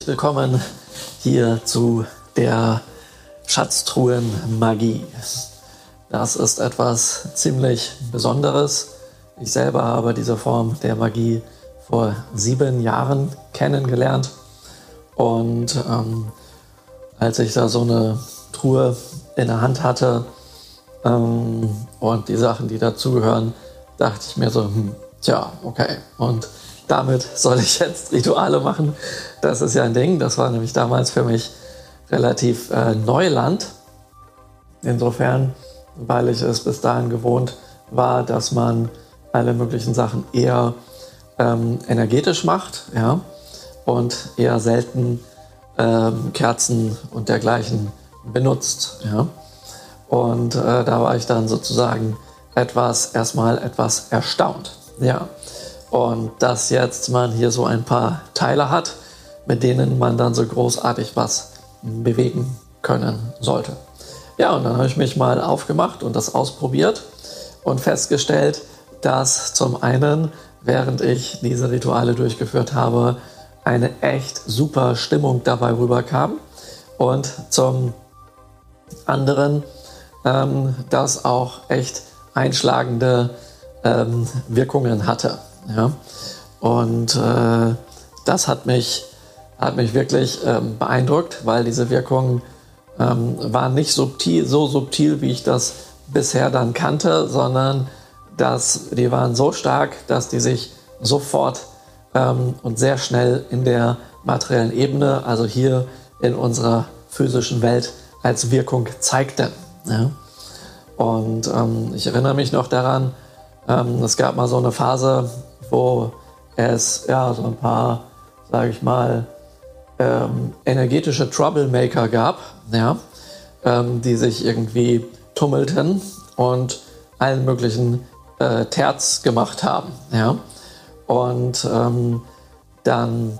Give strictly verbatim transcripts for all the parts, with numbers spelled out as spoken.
Willkommen hier zu der Schatztruhen-Magie. Das ist etwas ziemlich Besonderes. Ich selber habe diese Form der Magie vor sieben Jahren kennengelernt. Und ähm, als ich da so eine Truhe in der Hand hatte ähm, und die Sachen, die dazugehören, dachte ich mir so, hm, tja, okay. Und damit soll ich jetzt Rituale machen. Das ist ja ein Ding. Das war nämlich damals für mich relativ äh, Neuland. Insofern, weil ich es bis dahin gewohnt war, dass man alle möglichen Sachen eher ähm, energetisch macht, ja, und eher selten ähm, Kerzen und dergleichen benutzt, ja. Und äh, da war ich dann sozusagen etwas, erstmal etwas erstaunt, ja. Und dass jetzt man hier so ein paar Teile hat, mit denen man dann so großartig was bewegen können sollte. Ja, und dann habe ich mich mal aufgemacht und das ausprobiert und festgestellt, dass zum einen, während ich diese Rituale durchgeführt habe, eine echt super Stimmung dabei rüberkam und zum anderen, ähm, das auch echt einschlagende ähm, Wirkungen hatte. Ja, und äh, das hat mich, hat mich wirklich ähm, beeindruckt, weil diese Wirkungen ähm, waren nicht subtil, so subtil, wie ich das bisher dann kannte, sondern dass die waren so stark, dass die sich sofort ähm, und sehr schnell in der materiellen Ebene, also hier in unserer physischen Welt, als Wirkung zeigten. Ja? Und ähm, ich erinnere mich noch daran, ähm, es gab mal so eine Phase, wo es ja so ein paar, sage ich mal, ähm, energetische Troublemaker gab, ja, ähm, die sich irgendwie tummelten und allen möglichen äh, Terz gemacht haben, ja, und ähm, dann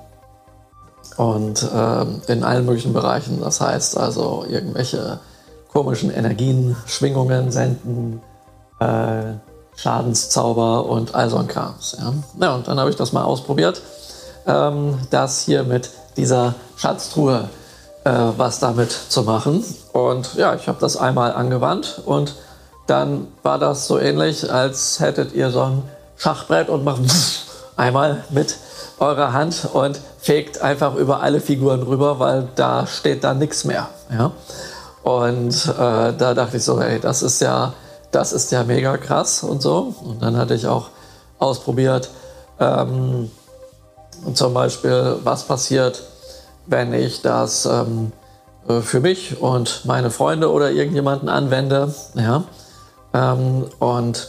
und ähm, in allen möglichen Bereichen, das heißt also irgendwelche komischen Energien, Schwingungen senden, äh, Schadenszauber und all so ein Krams. Ja. Ja, und dann habe ich das mal ausprobiert, ähm, das hier mit dieser Schatztruhe äh, was damit zu machen. Und ja, ich habe das einmal angewandt und dann war das so ähnlich, als hättet ihr so ein Schachbrett und macht einmal mit eurer Hand und fegt einfach über alle Figuren rüber, weil da steht dann nichts mehr. Ja. Und äh, da dachte ich so, ey, das ist ja Das ist ja mega krass und so. Und dann hatte ich auch ausprobiert, ähm, zum Beispiel, was passiert, wenn ich das ähm, für mich und meine Freunde oder irgendjemanden anwende. Ja? Ähm, und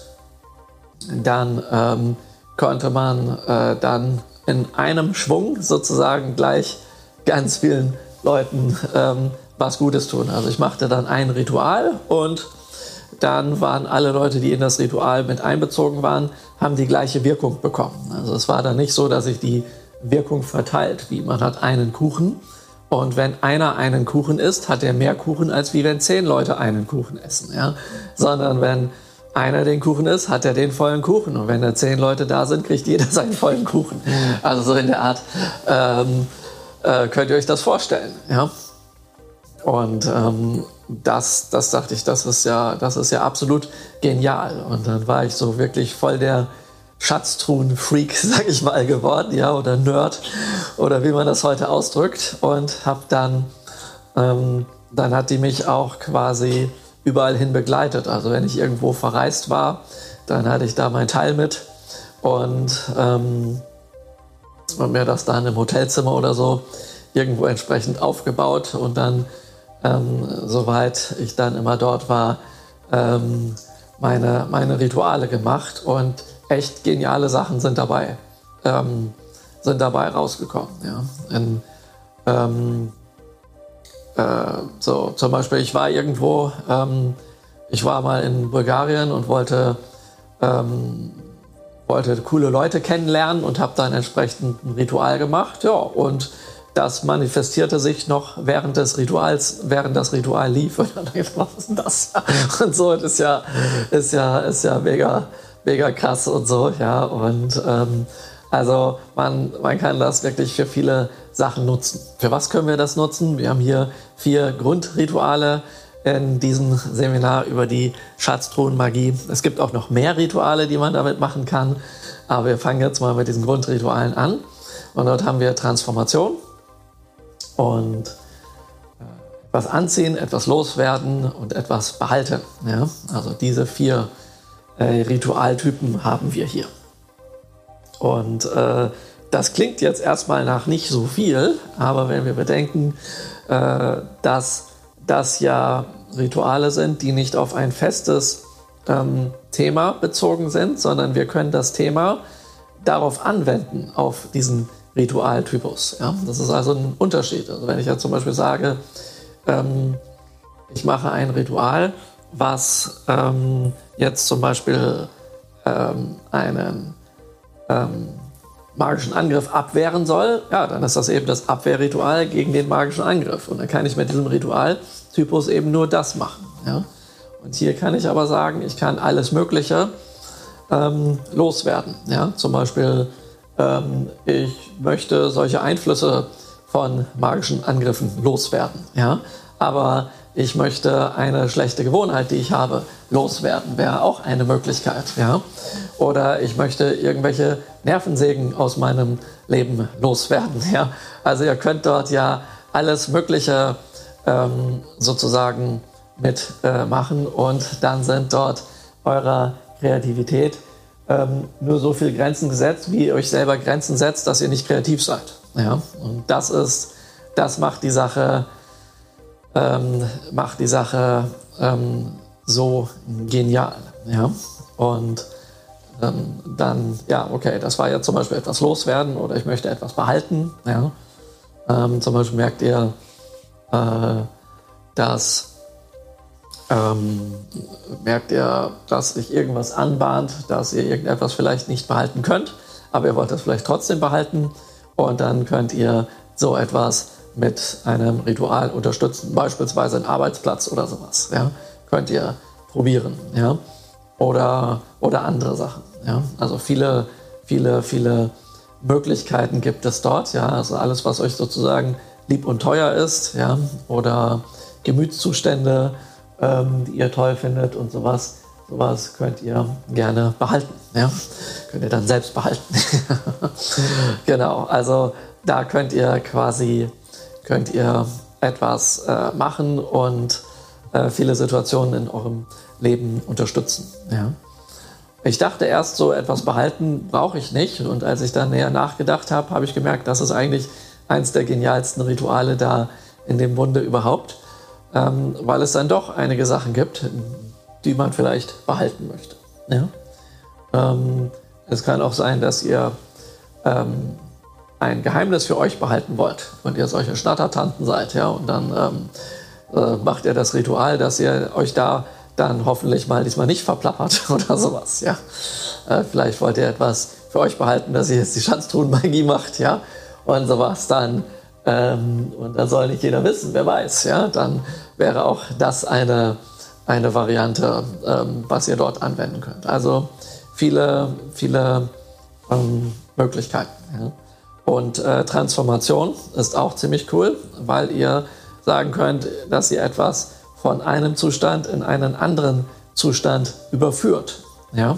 dann ähm, konnte man äh, dann in einem Schwung sozusagen gleich ganz vielen Leuten ähm, was Gutes tun. Also ich machte dann ein Ritual und dann waren alle Leute, die in das Ritual mit einbezogen waren, haben die gleiche Wirkung bekommen. Also es war dann nicht so, dass sich die Wirkung verteilt, wie man hat einen Kuchen und wenn einer einen Kuchen isst, hat er mehr Kuchen, als wie wenn zehn Leute einen Kuchen essen. Ja? Sondern wenn einer den Kuchen isst, hat er den vollen Kuchen und wenn da zehn Leute da sind, kriegt jeder seinen vollen Kuchen. Also so in der Art ähm, äh, könnt ihr euch das vorstellen. Ja? Und ähm, das, das dachte ich, das ist ja, das ist ja absolut genial. Und dann war ich so wirklich voll der Schatztruhen-Freak, sag ich mal, geworden, ja, oder Nerd, oder wie man das heute ausdrückt. Und habe dann, ähm, dann hat die mich auch quasi überall hin begleitet. Also wenn ich irgendwo verreist war, dann hatte ich da mein Teil mit und, ähm, und mir das dann im Hotelzimmer oder so irgendwo entsprechend aufgebaut und dann Ähm, soweit ich dann immer dort war, ähm, meine, meine Rituale gemacht und echt geniale Sachen sind dabei, ähm, sind dabei rausgekommen. Ja. In, ähm, äh, so, zum Beispiel, ich war irgendwo, ähm, ich war mal in Bulgarien und wollte, ähm, wollte coole Leute kennenlernen und habe dann entsprechend ein Ritual gemacht. Ja, und das manifestierte sich noch während des Rituals, während das Ritual lief. Und dann dachte ich, was ist denn das? Und so, das ist ja, ist ja, ist ja mega, mega krass und so, ja. Und ähm, Also man, man kann das wirklich für viele Sachen nutzen. Für was können wir das nutzen? Wir haben hier vier Grundrituale in diesem Seminar über die Schatztruhenmagie. Es gibt auch noch mehr Rituale, die man damit machen kann, aber wir fangen jetzt mal mit diesen Grundritualen an. Und dort haben wir Transformation und etwas anziehen, etwas loswerden und etwas behalten. Ja? Also diese vier äh, Ritualtypen haben wir hier. Und äh, das klingt jetzt erstmal nach nicht so viel, aber wenn wir bedenken, äh, dass das ja Rituale sind, die nicht auf ein festes ähm, Thema bezogen sind, sondern wir können das Thema darauf anwenden, auf diesen Ritualtypus. Ja? Das ist also ein Unterschied. Also wenn ich ja zum Beispiel sage, ähm, ich mache ein Ritual, was ähm, jetzt zum Beispiel ähm, einen ähm, magischen Angriff abwehren soll, ja, dann ist das eben das Abwehrritual gegen den magischen Angriff. Und dann kann ich mit diesem Ritualtypus eben nur das machen. Ja? Und hier kann ich aber sagen, ich kann alles Mögliche ähm, loswerden. Ja? Zum Beispiel, ähm, ich möchte solche Einflüsse von magischen Angriffen loswerden. Ja? Aber ich möchte eine schlechte Gewohnheit, die ich habe, loswerden. Wäre auch eine Möglichkeit. Ja? Oder ich möchte irgendwelche Nervensägen aus meinem Leben loswerden. Ja? Also ihr könnt dort ja alles Mögliche ähm, sozusagen mitmachen äh, und dann sind dort eurer Kreativität ähm, nur so viele Grenzen gesetzt, wie ihr euch selber Grenzen setzt, dass ihr nicht kreativ seid. Ja? Und das ist, das macht die Sache Ähm, macht die Sache ähm, so genial. Ja? Und ähm, dann, ja, okay, das war ja zum Beispiel etwas loswerden oder ich möchte etwas behalten. Ja? Ähm, zum Beispiel merkt ihr, äh, dass, ähm, merkt ihr, dass sich irgendwas anbahnt, dass ihr irgendetwas vielleicht nicht behalten könnt, aber ihr wollt das vielleicht trotzdem behalten und dann könnt ihr so etwas mit einem Ritual unterstützen, beispielsweise einen Arbeitsplatz oder sowas, ja, könnt ihr probieren, ja, oder, oder andere Sachen, ja, also viele, viele, viele Möglichkeiten gibt es dort, ja, also alles, was euch sozusagen lieb und teuer ist, ja, oder Gemütszustände, ähm, die ihr toll findet und sowas, sowas könnt ihr gerne behalten, ja, könnt ihr dann selbst behalten, genau, also da könnt ihr quasi könnt ihr etwas äh, machen und äh, viele Situationen in eurem Leben unterstützen. Ja. Ich dachte erst, so etwas behalten brauche ich nicht. Und als ich dann näher nachgedacht habe, habe ich gemerkt, das ist eigentlich eins der genialsten Rituale da in dem Bunde überhaupt, ähm, weil es dann doch einige Sachen gibt, die man vielleicht behalten möchte. Ja. Ähm, es kann auch sein, dass ihr ähm, ein Geheimnis für euch behalten wollt und ihr solche Schnattertanten seid, ja, und dann ähm, äh, macht ihr das Ritual, dass ihr euch da dann hoffentlich mal diesmal nicht verplappert oder sowas, ja. Äh, vielleicht wollt ihr etwas für euch behalten, dass ihr jetzt die Schatztruhenmagie macht, ja, und sowas dann, ähm, und dann soll nicht jeder wissen, wer weiß, ja, dann wäre auch das eine, eine Variante, ähm, was ihr dort anwenden könnt. Also viele, viele ähm, Möglichkeiten, ja. Und äh, Transformation ist auch ziemlich cool, weil ihr sagen könnt, dass ihr etwas von einem Zustand in einen anderen Zustand überführt. Ja?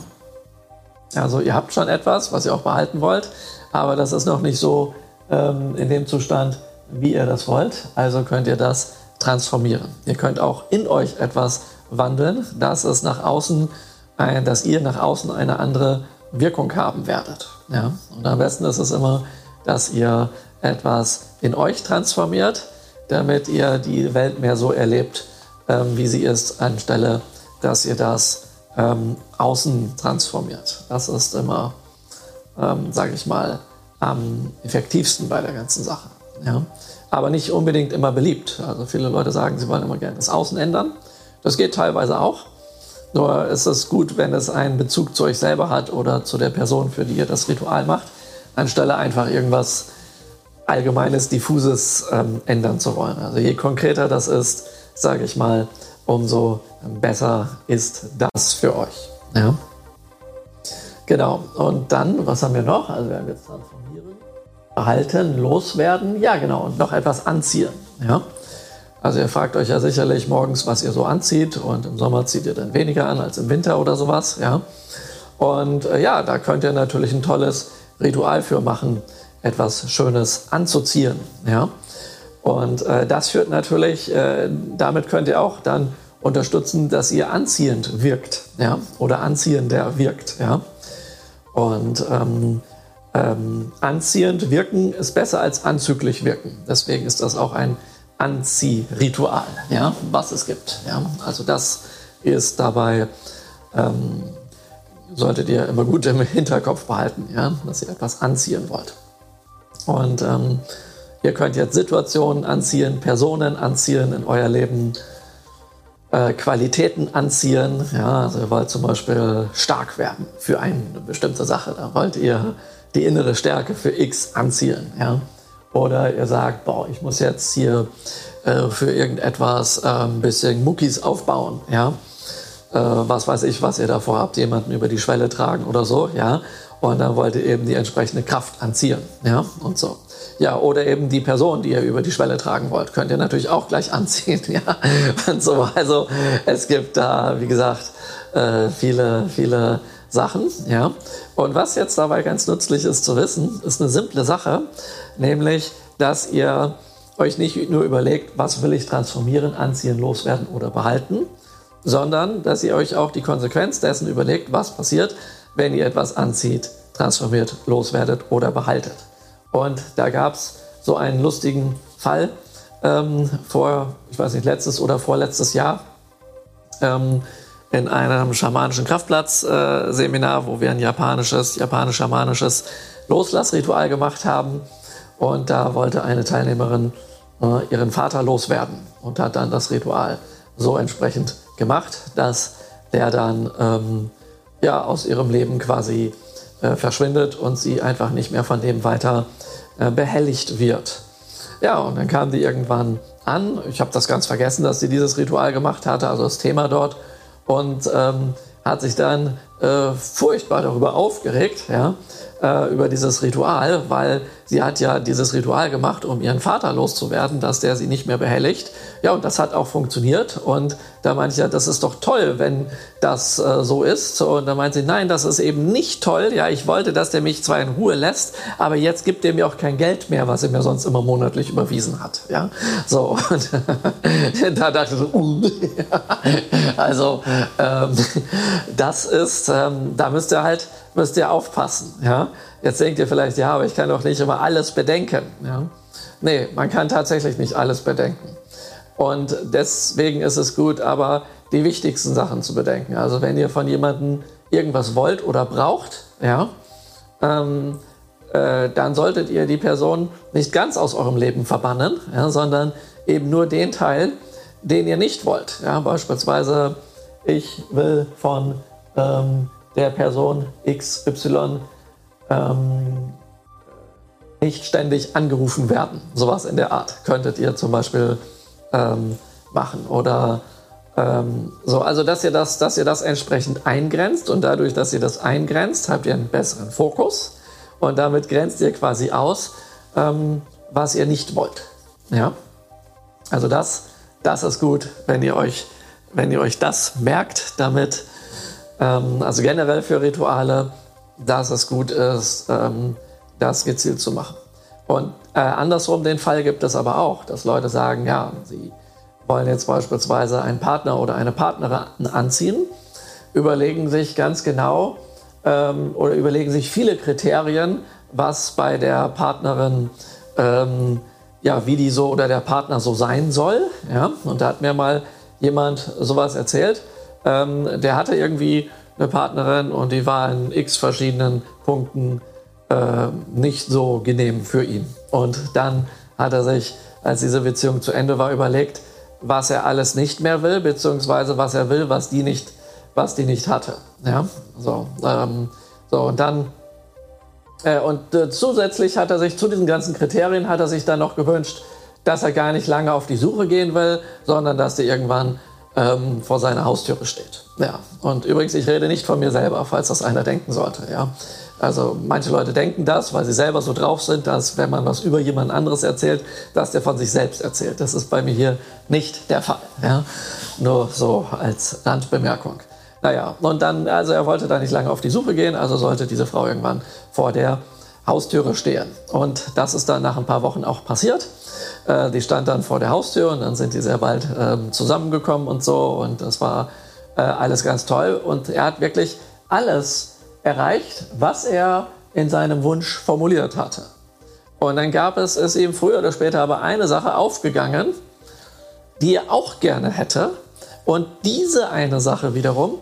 Also ihr habt schon etwas, was ihr auch behalten wollt, aber das ist noch nicht so ähm, in dem Zustand, wie ihr das wollt. Also könnt ihr das transformieren. Ihr könnt auch in euch etwas wandeln, dass es nach außen, ein, dass ihr nach außen eine andere Wirkung haben werdet. Ja? Und am besten ist es immer, dass ihr etwas in euch transformiert, damit ihr die Welt mehr so erlebt, ähm, wie sie ist, anstelle, dass ihr das ähm, außen transformiert. Das ist immer, ähm, sage ich mal, am effektivsten bei der ganzen Sache. Ja? Aber nicht unbedingt immer beliebt. Also viele Leute sagen, sie wollen immer gerne das Außen ändern. Das geht teilweise auch. Nur ist es gut, wenn es einen Bezug zu euch selber hat oder zu der Person, für die ihr das Ritual macht, anstelle einfach irgendwas Allgemeines, Diffuses ähm, ändern zu wollen. Also je konkreter das ist, sage ich mal, umso besser ist das für euch. Ja? Genau. Und dann, was haben wir noch? Also wir haben jetzt transformieren. behalten, loswerden, ja genau, und noch etwas anziehen. Ja? Also ihr fragt euch ja sicherlich morgens, was ihr so anzieht, und im Sommer zieht ihr dann weniger an als im Winter oder sowas. Ja? Und äh, ja, da könnt ihr natürlich ein tolles Ritual für machen, etwas Schönes anzuziehen. Ja? Und äh, das führt natürlich, äh, damit könnt ihr auch dann unterstützen, dass ihr anziehend wirkt, ja? Oder anziehender wirkt. Ja? Und ähm, ähm, anziehend wirken ist besser als anzüglich wirken. Deswegen ist das auch ein Anziehritual, ja? Was es gibt. Ja? Also das ist dabei, ähm, solltet ihr immer gut im Hinterkopf behalten, ja? Dass ihr etwas anziehen wollt. Und ähm, ihr könnt jetzt Situationen anziehen, Personen anziehen in euer Leben, Qualitäten anziehen. Ja, also ihr wollt zum Beispiel stark werden für eine bestimmte Sache. Da wollt ihr die innere Stärke für X anziehen. Ja? Oder ihr sagt, boah, ich muss jetzt hier äh, für irgendetwas äh, ein bisschen Muckis aufbauen. Ja? Äh, was weiß ich, was ihr davor habt, jemanden über die Schwelle tragen oder so. Ja? Und dann wollt ihr eben die entsprechende Kraft anziehen. Ja? Und so. Ja, oder eben die Person, die ihr über die Schwelle tragen wollt, könnt ihr natürlich auch gleich anziehen. Ja? Und so. Also es gibt da, wie gesagt, äh, viele, viele Sachen. Ja? Und was jetzt dabei ganz nützlich ist zu wissen, ist eine simple Sache, nämlich, dass ihr euch nicht nur überlegt, was will ich transformieren, anziehen, loswerden oder behalten, sondern dass ihr euch auch die Konsequenz dessen überlegt, was passiert, wenn ihr etwas anzieht, transformiert, loswerdet oder behaltet. Und da gab es so einen lustigen Fall ähm, vor, ich weiß nicht, letztes oder vorletztes Jahr ähm, in einem schamanischen Kraftplatz-Seminar, äh, wo wir ein japanisches, japanisch-schamanisches Loslassritual gemacht haben. Und da wollte eine Teilnehmerin äh, ihren Vater loswerden und hat dann das Ritual so entsprechend gemacht, dass der dann ähm, ja, aus ihrem Leben quasi äh, verschwindet und sie einfach nicht mehr von dem weiter äh, behelligt wird. Ja, und dann kam die irgendwann an. Ich habe das ganz vergessen, dass sie dieses Ritual gemacht hatte, also das Thema dort, und ähm, hat sich dann äh, furchtbar darüber aufgeregt, ja, äh, über dieses Ritual, weil sie hat ja dieses Ritual gemacht, um ihren Vater loszuwerden, dass der sie nicht mehr behelligt. Ja, und das hat auch funktioniert. Und da meinte ich ja, das ist doch toll, wenn das äh, so ist. Und da meinte sie, nein, das ist eben nicht toll. Ja, ich wollte, dass der mich zwar in Ruhe lässt, aber jetzt gibt er mir auch kein Geld mehr, was er mir sonst immer monatlich überwiesen hat. Ja, so. Und da dachte ich so, uh, also ähm, das ist, ähm, da müsst ihr halt, müsst ihr aufpassen. Ja, jetzt denkt ihr vielleicht, ja, aber ich kann doch nicht immer alles bedenken. Ja, nee, man kann tatsächlich nicht alles bedenken. Und deswegen ist es gut, aber die wichtigsten Sachen zu bedenken. Also wenn ihr von jemandem irgendwas wollt oder braucht, ja, ähm, äh, dann solltet ihr die Person nicht ganz aus eurem Leben verbannen, ja, sondern eben nur den Teil, den ihr nicht wollt. Ja, beispielsweise, ich will von ähm, der Person X Y ähm, nicht ständig angerufen werden. Sowas in der Art könntet ihr zum Beispiel ähm, machen. Oder ähm, so, also dass ihr, das, dass ihr das entsprechend eingrenzt, und dadurch, dass ihr das eingrenzt, habt ihr einen besseren Fokus, und damit grenzt ihr quasi aus, ähm, was ihr nicht wollt. Ja? Also das, das ist gut, wenn ihr euch, wenn ihr euch das merkt, damit, ähm, also generell für Rituale, dass es gut ist, ähm, das gezielt zu machen. Und äh, andersrum den Fall gibt es aber auch, dass Leute sagen, ja, sie wollen jetzt beispielsweise einen Partner oder eine Partnerin anziehen, überlegen sich ganz genau ähm, oder überlegen sich viele Kriterien, was bei der Partnerin, ähm, ja, wie die so oder der Partner so sein soll. Ja? Und da hat mir mal jemand sowas erzählt. Ähm, der hatte irgendwie eine Partnerin und die war in x verschiedenen Punkten äh, nicht so genehm für ihn. Und dann hat er sich, als diese Beziehung zu Ende war, überlegt, was er alles nicht mehr will, beziehungsweise was er will, was die nicht, was die nicht hatte. Ja? So, ähm, so, und dann äh, und äh, zusätzlich hat er sich zu diesen ganzen Kriterien hat er sich dann noch gewünscht, dass er gar nicht lange auf die Suche gehen will, sondern dass die irgendwann ähm, vor seiner Haustüre steht. Ja. Und übrigens, ich rede nicht von mir selber, falls das einer denken sollte. Ja. Also manche Leute denken das, weil sie selber so drauf sind, dass wenn man was über jemand anderes erzählt, dass der von sich selbst erzählt. Das ist bei mir hier nicht der Fall. Ja? Nur so als Randbemerkung. Naja, und dann, also er wollte da nicht lange auf die Suche gehen, also sollte diese Frau irgendwann vor der Haustüre stehen. Und das ist dann nach ein paar Wochen auch passiert. Äh, die stand dann vor der Haustür und dann sind die sehr bald äh, zusammengekommen und so. Und das war äh, alles ganz toll. Und er hat wirklich alles erreicht, was er in seinem Wunsch formuliert hatte. Und dann gab es, ist ihm früher oder später aber eine Sache aufgegangen, die er auch gerne hätte. Und diese eine Sache wiederum,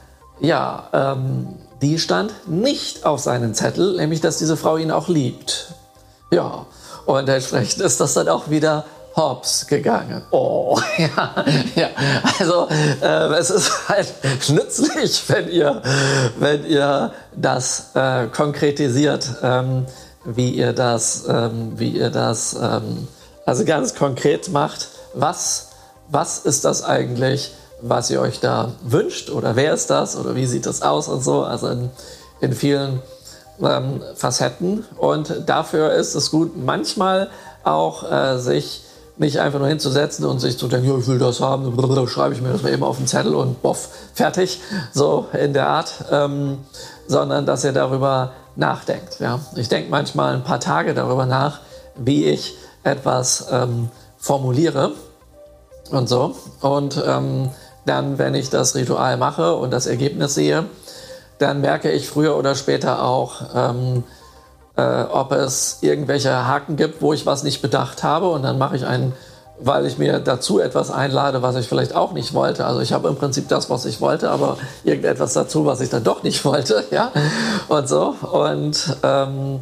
ja, ähm, die stand nicht auf seinem Zettel, nämlich, dass diese Frau ihn auch liebt. Ja, und entsprechend ist das dann auch wieder hops gegangen. Oh, ja, ja. Also äh, es ist halt nützlich, wenn ihr, wenn ihr das äh, konkretisiert, ähm, wie ihr das, ähm, wie ihr das, ähm, also ganz konkret macht. Was, was ist das eigentlich, was ihr euch da wünscht, oder wer ist das oder wie sieht das aus und so, also in, in vielen ähm, Facetten. Und dafür ist es gut, manchmal auch äh, sich nicht einfach nur hinzusetzen und sich zu denken, ja, ich will das haben, schreibe ich mir das mal eben auf den Zettel und boff, fertig, so in der Art, ähm, sondern dass ihr darüber nachdenkt. Ja? Ich denke manchmal ein paar Tage darüber nach, wie ich etwas ähm, formuliere und so. Und ähm, dann, wenn ich das Ritual mache und das Ergebnis sehe, dann merke ich früher oder später auch, ähm, äh, ob es irgendwelche Haken gibt, wo ich was nicht bedacht habe. Und dann mache ich einen, weil ich mir dazu etwas einlade, was ich vielleicht auch nicht wollte. Also ich habe im Prinzip das, was ich wollte, aber irgendetwas dazu, was ich dann doch nicht wollte. Ja? Und so. Und ähm,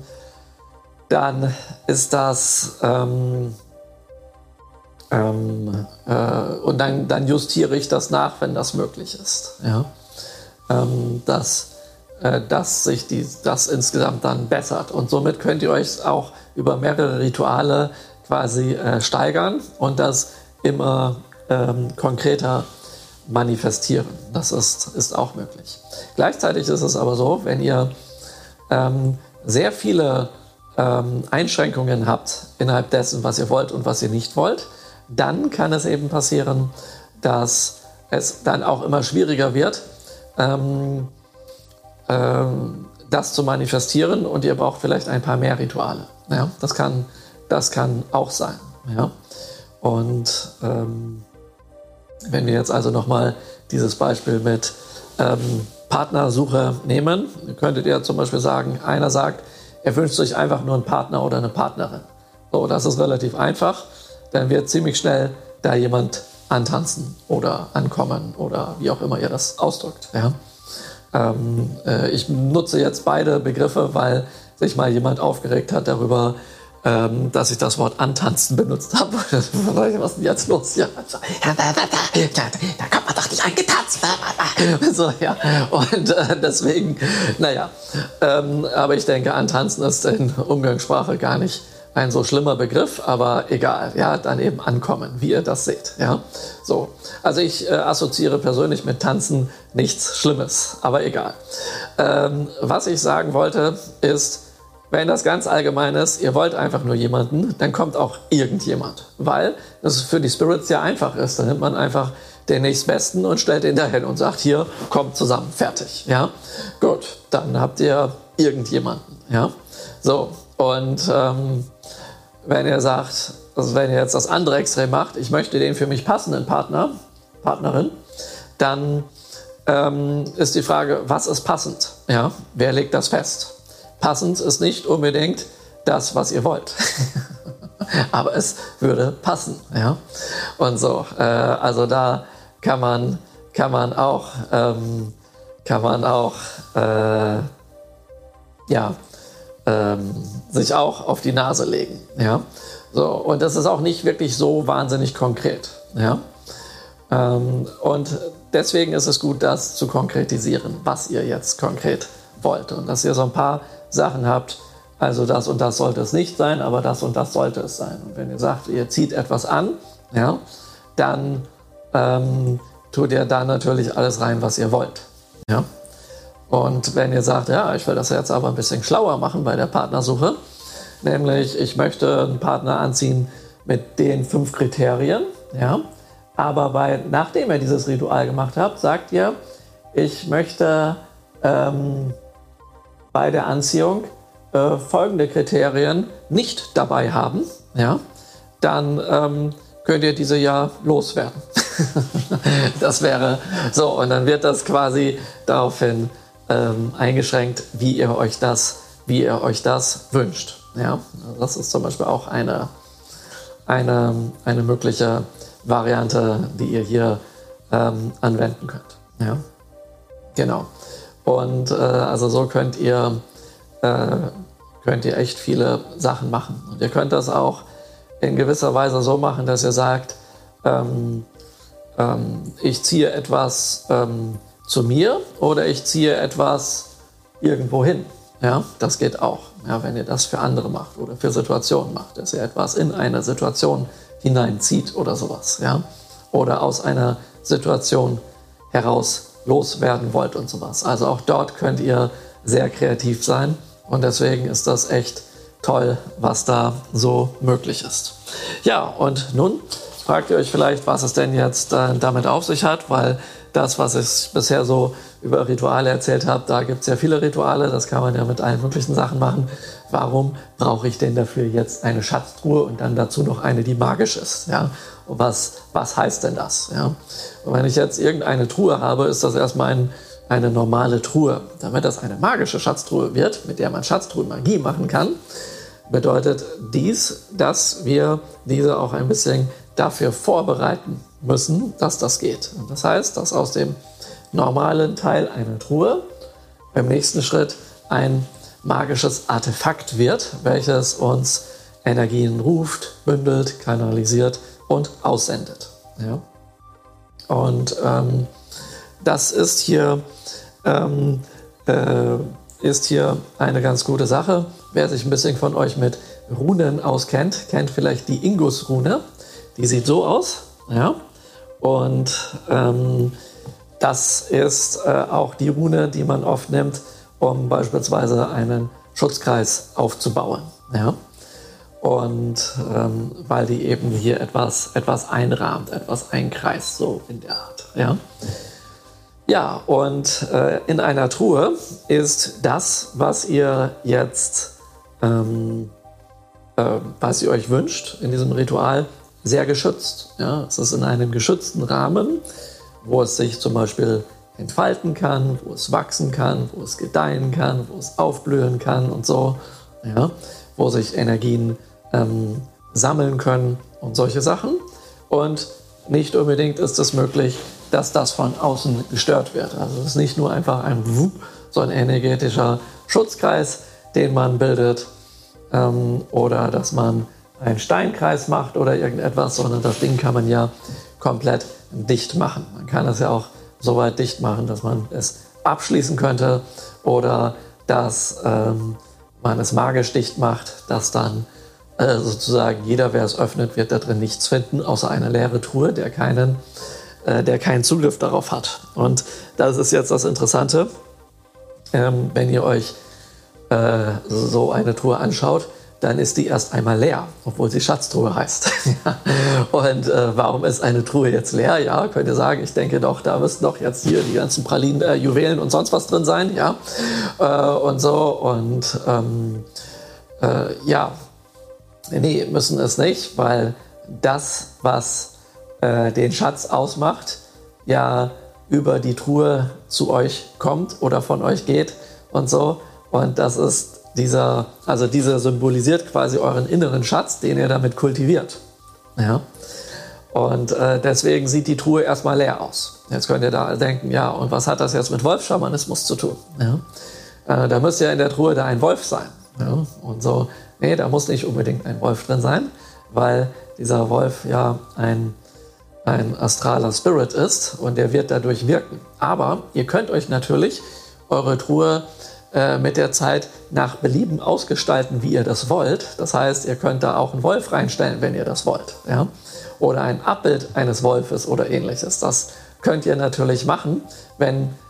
dann ist das... Ähm, Ähm, äh, und dann, dann justiere ich das nach, wenn das möglich ist. Ja? Ähm, dass, äh, dass sich die, das insgesamt dann bessert. Und somit könnt ihr euch auch über mehrere Rituale quasi äh, steigern und das immer ähm, konkreter manifestieren. Das ist, ist auch möglich. Gleichzeitig ist es aber so, wenn ihr ähm, sehr viele ähm, Einschränkungen habt innerhalb dessen, was ihr wollt und was ihr nicht wollt, dann kann es eben passieren, dass es dann auch immer schwieriger wird, ähm, ähm, das zu manifestieren, und ihr braucht vielleicht ein paar mehr Rituale. Ja? Das kann, das kann auch sein. Ja? Und ähm, wenn wir jetzt also nochmal dieses Beispiel mit ähm, Partnersuche nehmen, könntet ihr zum Beispiel sagen, einer sagt, er wünscht sich einfach nur einen Partner oder eine Partnerin. So, das ist relativ einfach. Dann wird ziemlich schnell da jemand antanzen oder ankommen oder wie auch immer ihr das ausdrückt. Ja? Ähm, äh, ich nutze jetzt beide Begriffe, weil sich mal jemand aufgeregt hat darüber, ähm, dass ich das Wort antanzen benutzt habe. Was ist denn jetzt los? Ja. Da kommt man doch nicht angetanzt. So, ja. Und äh, deswegen, naja. Ähm, aber ich denke, antanzen ist in Umgangssprache gar nicht ein so schlimmer Begriff, aber egal, ja, dann eben ankommen, wie ihr das seht, ja, so. Also ich äh, assoziiere persönlich mit Tanzen nichts Schlimmes, aber egal. Ähm, was ich sagen wollte, ist, wenn das ganz allgemein ist, ihr wollt einfach nur jemanden, dann kommt auch irgendjemand, weil das für die Spirits ja einfach ist. Dann nimmt man einfach den nächstbesten und stellt ihn dahin und sagt, hier, kommt zusammen, fertig, ja. Gut, dann habt ihr irgendjemanden, ja, so. Und ähm, wenn ihr sagt, also wenn ihr jetzt das andere Extrem macht, ich möchte den für mich passenden Partner, Partnerin, dann ähm, ist die Frage, was ist passend? Ja? Wer legt das fest? Passend ist nicht unbedingt das, was ihr wollt. Aber es würde passen. Ja? Und so, äh, also da kann man, kann man auch, ähm, kann man auch, äh, ja, ähm, sich auch auf die Nase legen. Ja? So, und das ist auch nicht wirklich so wahnsinnig konkret. Ja? Ähm, und deswegen ist es gut, das zu konkretisieren, was ihr jetzt konkret wollt. Und dass ihr so ein paar Sachen habt, also das und das sollte es nicht sein, aber das und das sollte es sein. Und wenn ihr sagt, ihr zieht etwas an, ja, dann ähm, tut ihr da natürlich alles rein, was ihr wollt. Ja? Und wenn ihr sagt, ja, ich will das jetzt aber ein bisschen schlauer machen bei der Partnersuche, nämlich ich möchte einen Partner anziehen mit den fünf Kriterien, ja, aber bei, nachdem ihr dieses Ritual gemacht habt, sagt ihr, ich möchte ähm, bei der Anziehung äh, folgende Kriterien nicht dabei haben, ja, dann ähm, könnt ihr diese ja loswerden. Das wäre so, und dann wird das quasi daraufhin ähm, eingeschränkt, wie ihr euch das, wie ihr euch das wünscht. Ja, das ist zum Beispiel auch eine, eine, eine mögliche Variante, die ihr hier ähm, anwenden könnt. Ja, genau. Und äh, also so könnt ihr, äh, könnt ihr echt viele Sachen machen. Und ihr könnt das auch in gewisser Weise so machen, dass ihr sagt, ähm, ähm, ich ziehe etwas ähm, zu mir oder ich ziehe etwas irgendwo hin. Ja, das geht auch, ja, wenn ihr das für andere macht oder für Situationen macht, dass ihr etwas in eine Situation hineinzieht oder sowas. Ja? Oder aus einer Situation heraus loswerden wollt und sowas. Also auch dort könnt ihr sehr kreativ sein und deswegen ist das echt toll, was da so möglich ist. Ja, und nun fragt ihr euch vielleicht, was es denn jetzt äh, damit auf sich hat, weil das, was ich bisher so über Rituale erzählt habe, da gibt es ja viele Rituale, das kann man ja mit allen möglichen Sachen machen. Warum brauche ich denn dafür jetzt eine Schatztruhe und dann dazu noch eine, die magisch ist? Ja? Und was, was heißt denn das? Ja? Und wenn ich jetzt irgendeine Truhe habe, ist das erstmal ein, eine normale Truhe. Damit das eine magische Schatztruhe wird, mit der man Schatztruhen-Magie machen kann, bedeutet dies, dass wir diese auch ein bisschen dafür vorbereiten müssen, dass das geht. Und das heißt, dass aus dem normalen Teil einer Truhe im nächsten Schritt ein magisches Artefakt wird, welches uns Energien ruft, bündelt, kanalisiert und aussendet. Ja? Und ähm, das ist hier, ähm, äh, ist hier eine ganz gute Sache. Wer sich ein bisschen von euch mit Runen auskennt, kennt vielleicht die Ingus-Rune. Die sieht so aus. Ja? Und ähm, das ist äh, auch die Rune, die man oft nimmt, um beispielsweise einen Schutzkreis aufzubauen. Ja? Und ähm, weil die eben hier etwas, etwas einrahmt, etwas einkreist, so in der Art. Ja, ja und äh, in einer Truhe ist das, was ihr jetzt, ähm, äh, was ihr euch wünscht in diesem Ritual, sehr geschützt. Ja? Es ist in einem geschützten Rahmen, wo es sich zum Beispiel entfalten kann, wo es wachsen kann, wo es gedeihen kann, wo es aufblühen kann und so, ja? Wo sich Energien ähm, sammeln können und solche Sachen. Und nicht unbedingt ist es möglich, dass das von außen gestört wird. Also es ist nicht nur einfach ein Wupp, so ein energetischer Schutzkreis, den man bildet, ähm, oder dass man einen Steinkreis macht oder irgendetwas, sondern das Ding kann man ja komplett dicht machen. Man kann es ja auch so weit dicht machen, dass man es abschließen könnte oder dass ähm, man es magisch dicht macht, dass dann äh, sozusagen jeder, wer es öffnet, wird da drin nichts finden, außer eine leere Truhe, der keinen, äh, der keinen Zugriff darauf hat. Und das ist jetzt das Interessante, ähm, wenn ihr euch äh, so eine Truhe anschaut, dann ist die erst einmal leer, obwohl sie Schatztruhe heißt. Und äh, warum ist eine Truhe jetzt leer? Ja, könnt ihr sagen, ich denke doch, da müssten doch jetzt hier die ganzen Pralinen, äh, Juwelen und sonst was drin sein, ja, äh, und so. Und ähm, äh, ja, nee, müssen es nicht, weil das, was äh, den Schatz ausmacht, ja über die Truhe zu euch kommt oder von euch geht und so. Und das ist Dieser, also diese symbolisiert quasi euren inneren Schatz, den ihr damit kultiviert. Ja? Und äh, deswegen sieht die Truhe erstmal leer aus. Jetzt könnt ihr da denken, ja, und was hat das jetzt mit Wolfschamanismus zu tun? Ja? Äh, da müsste ja in der Truhe da ein Wolf sein. Ja? Und so, nee, da muss nicht unbedingt ein Wolf drin sein, weil dieser Wolf ja ein, ein astraler Spirit ist und der wird dadurch wirken. Aber ihr könnt euch natürlich eure Truhe mit der Zeit nach Belieben ausgestalten, wie ihr das wollt. Das heißt, ihr könnt da auch einen Wolf reinstellen, wenn ihr das wollt. Ja? Oder ein Abbild eines Wolfes oder ähnliches. Das könnt ihr natürlich machen, wenn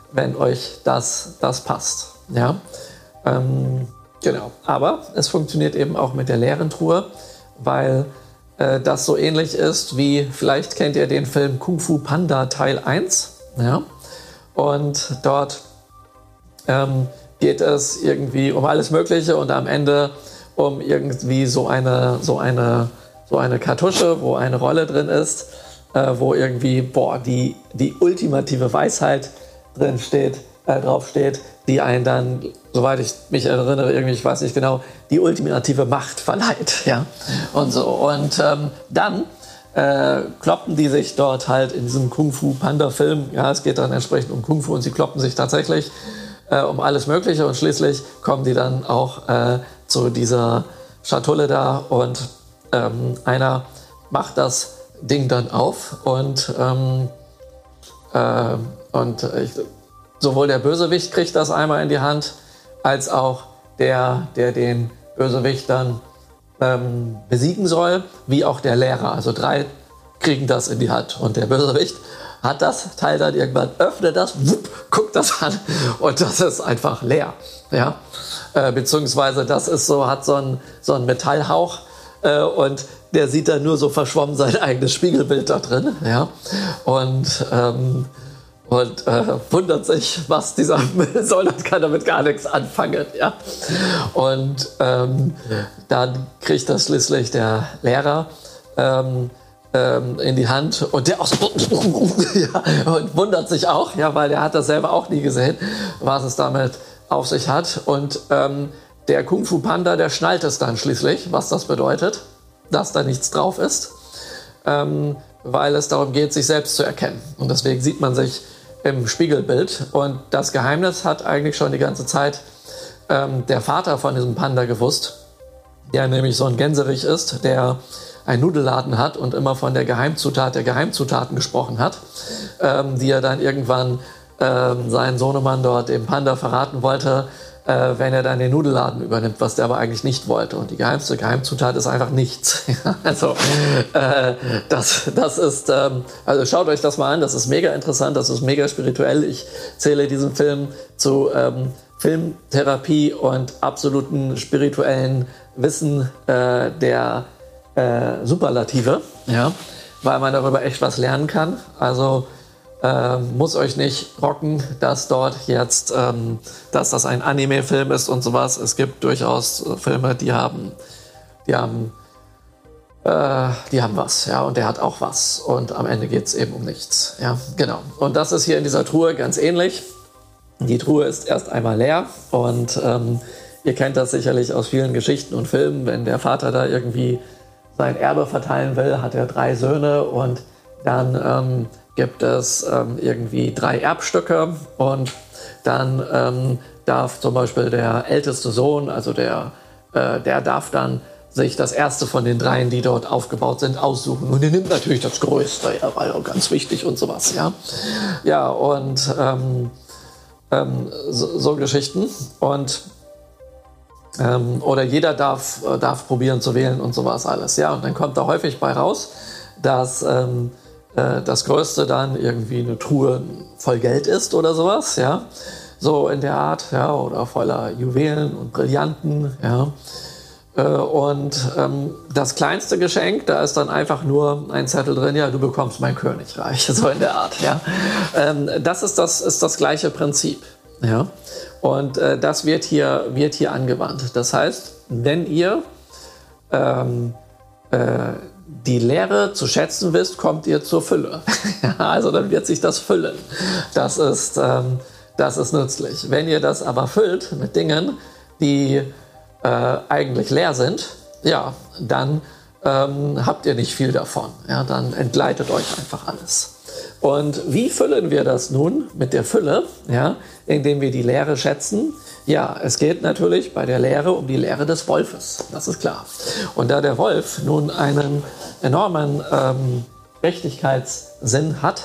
wenn euch das, das passt. Ja? Ähm, genau. Aber es funktioniert eben auch mit der leeren Truhe, weil äh, das so ähnlich ist wie, vielleicht kennt ihr den Film Kung Fu Panda Teil eins. Ja? Und dort ähm, geht es irgendwie um alles Mögliche und am Ende um irgendwie so eine, so eine, so eine Kartusche, wo eine Rolle drin ist, äh, wo irgendwie boah, die, die ultimative Weisheit drin steht, äh, drauf steht, die einen dann, soweit ich mich erinnere, irgendwie, ich weiß nicht genau, die ultimative Macht verleiht. Ja? Und so. Und ähm, dann äh, kloppen die sich dort halt in diesem Kung-Fu-Panda-Film. Ja, es geht dann entsprechend um Kung-Fu und sie kloppen sich tatsächlich äh, um alles Mögliche und schließlich kommen die dann auch äh, zu dieser Schatulle da und ähm, einer macht das Ding dann auf und, ähm, äh, und ich, sowohl der Bösewicht kriegt das einmal in die Hand, als auch der, der den Bösewicht dann ähm, besiegen soll, wie auch der Lehrer. Also drei kriegen das in die Hand und der Bösewicht hat das Teil dann irgendwann, öffnet das, wupp, guckt das an und das ist einfach leer. Ja? Äh, beziehungsweise das ist so, hat so einen, so einen Metallhauch äh, und der sieht dann nur so verschwommen sein eigenes Spiegelbild da drin. Ja? Und, ähm, und äh, wundert sich, was dieser Müll soll, und kann damit gar nichts anfangen. Ja? Und ähm, dann kriegt das schließlich der Lehrer ähm, in die Hand und der auch so, ja, und wundert sich auch, ja, weil der hat das selber auch nie gesehen, was es damit auf sich hat. Und ähm, der Kung Fu Panda, der schnallt es dann schließlich, was das bedeutet, dass da nichts drauf ist, ähm, weil es darum geht, sich selbst zu erkennen. Und deswegen sieht man sich im Spiegelbild. Und das Geheimnis hat eigentlich schon die ganze Zeit ähm, der Vater von diesem Panda gewusst, der nämlich so ein Gänserich ist, der einen Nudelladen hat und immer von der Geheimzutat der Geheimzutaten gesprochen hat, ähm, die er dann irgendwann ähm, seinen Sohnemann dort dem Panda verraten wollte, äh, wenn er dann den Nudelladen übernimmt, was der aber eigentlich nicht wollte. Und die geheimste Geheimzutat ist einfach nichts. also äh, das, das ist, ähm, also schaut euch das mal an, das ist mega interessant, das ist mega spirituell. Ich zähle diesen Film zu ähm, Filmtherapie und absoluten spirituellen Wissen äh, der Äh, Superlative, ja, weil man darüber echt was lernen kann. Also äh, muss euch nicht rocken, dass dort jetzt, ähm, dass das ein Anime-Film ist und sowas. Es gibt durchaus äh, Filme, die haben, die haben, äh, die haben was, ja, und der hat auch was. Und am Ende geht es eben um nichts, ja, genau. Und das ist hier in dieser Truhe ganz ähnlich. Die Truhe ist erst einmal leer und ähm, ihr kennt das sicherlich aus vielen Geschichten und Filmen, wenn der Vater da irgendwie sein Erbe verteilen will, hat er drei Söhne und dann ähm, gibt es ähm, irgendwie drei Erbstücke und dann ähm, darf zum Beispiel der älteste Sohn, also der, äh, der darf dann sich das erste von den dreien, die dort aufgebaut sind, aussuchen. Und er nimmt natürlich das Größte, ja, weil auch ganz wichtig und sowas. Ja, ja und ähm, ähm, so, so Geschichten und Ähm, oder jeder darf, äh, darf probieren zu wählen und sowas alles. Ja, und dann kommt da häufig bei raus, dass ähm, äh, das Größte dann irgendwie eine Truhe voll Geld ist oder sowas. Ja, so in der Art. Ja, oder voller Juwelen und Brillanten. Ja. Äh, und ähm, das kleinste Geschenk, da ist dann einfach nur ein Zettel drin, ja, du bekommst mein Königreich. So in der Art. Ja. Ähm, das ist das, ist das gleiche Prinzip. Ja. Und äh, das wird hier, wird hier angewandt. Das heißt, wenn ihr ähm, äh, die Leere zu schätzen wisst, kommt ihr zur Fülle. Also dann wird sich das füllen. Das ist, ähm, das ist nützlich. Wenn ihr das aber füllt mit Dingen, die äh, eigentlich leer sind, ja, dann ähm, habt ihr nicht viel davon. Ja, dann entgleitet euch einfach alles. Und wie füllen wir das nun mit der Fülle? Ja, indem wir die Leere schätzen. Ja, es geht natürlich bei der Leere um die Leere des Wolfes, das ist klar. Und da der Wolf nun einen enormen ähm, Gerechtigkeitssinn hat